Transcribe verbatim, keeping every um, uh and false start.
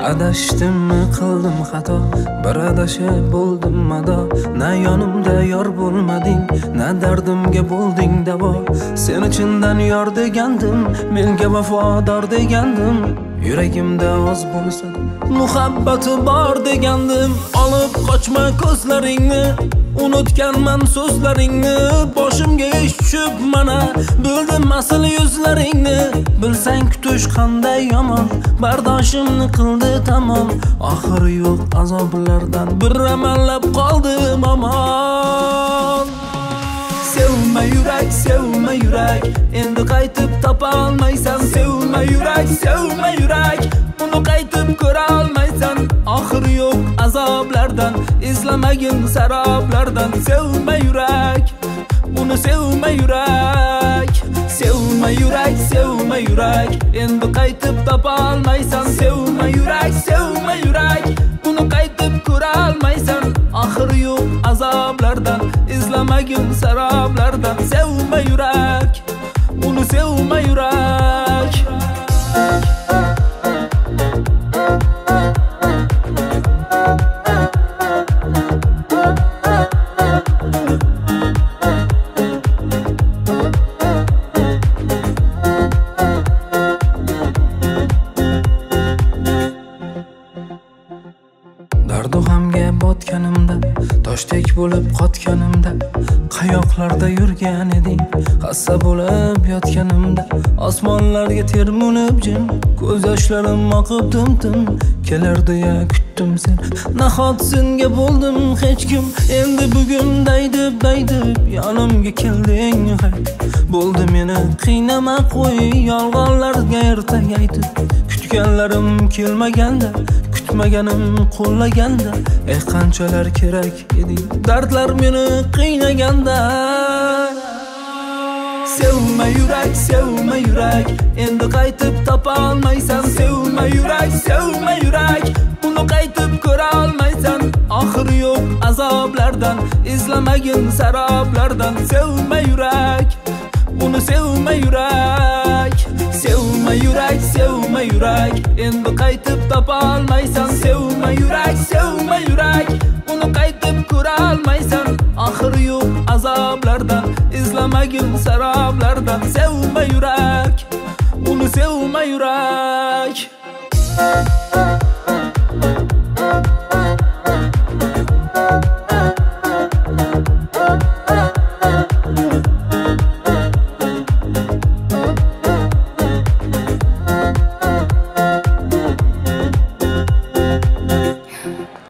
Adashdimmi qildim xato, bir adashib bo'ldim mado. Na yonimda yor bo'lmading, na dardimga bo'lding davo. Seni chindan yor degandim, menga vafodor degandim. Yuragimda oz bo'lsa muhabbati bor degandim. Olib qochma ko'zlaringni, unutganman so'zlaringni. Boshimga ish tushib mana bildim asl yuzlaringni. Bilsang kutish qanday yomon, bardoshimni qildi tamom. Oxiri yo'q azoblardan bir amallab qoldim omon. Sevma yurak, sevma yurak, endi qaytib topa olmaysan. Sevma yurak, sevma yurak, uni qaytib ko'ra olmaysan. Oxiri yo'q azoblardan, izlamagin saroblardan. Sevma yurak, uni sevma yurak. Sevma yurak, sevma yurak, endi qaytib topa olmaysan. Sevma yurak, sevma yurak, uni qaytib ko'ra olmaysan. Oxiri yo'q azoblardan, izlamagin saroblardan. Sevma yurak, uni sevma yurak. Dardu g'amga botganimda, toshdek bo'lib qotganimda, qayoqlarda yurgan eding? Hassa bo'lib yotganimda, osmonlarga termulib jim, ko'z yoshlarim oqib tim-tim kelar deya kutdim sen. Nahot senga bo'ldim hech kim, endi bugun daydib daydib yonimga kelding. Bo'ldi meni qiynama qo'y, yolg'onlarga ertak aytib. Kutganlarim kelmaganda, kutmaganim qo'llaganda, eh qanchalar kerak edi dardlar meni qiynaganda. Sevma yurak, sevma yurak, endi qaytib topa olmaysan. Sevma yurak, sevma yurak, uni qaytib ko'ra olmaysan. Oxiri yo'q azoblardan, izlamagin saroblardan. Sevma yurak, uni sevma yurak. Sevma yurak, sevma yurak, endi qaytib topa olmaysan. Sevma yurak, sevma yurak, uni qaytib ko'ra olmaysan. Oxiri yo'q azoblardan, izlamagin saroblardan. Sevma yurak, uni sevma yurak.